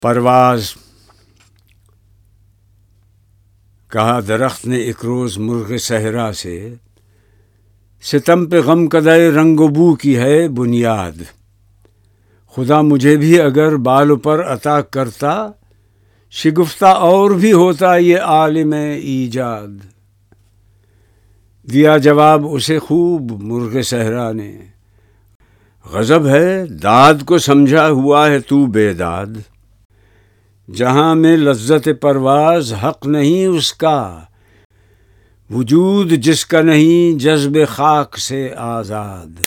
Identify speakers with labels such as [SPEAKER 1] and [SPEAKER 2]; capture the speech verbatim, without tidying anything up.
[SPEAKER 1] परवाज़। कहा दरख्त ने एक रोज़ मुर्ग़ सहरा से, सितम पे गम कदे रंग बू की है बुनियाद। खुदा मुझे भी अगर बाल पर अता करता, शिगुफ्ता और भी होता ये आलिम ईजाद। दिया जवाब उसे खूब मुर्ग़ सहरा ने, गज़ब है दाद को समझा हुआ है तू बेदाद। जहाँ में लज्जत परवाज़ हक़ नहीं उसका, वजूद जिसका नहीं जज़्ब खाक से आज़ाद।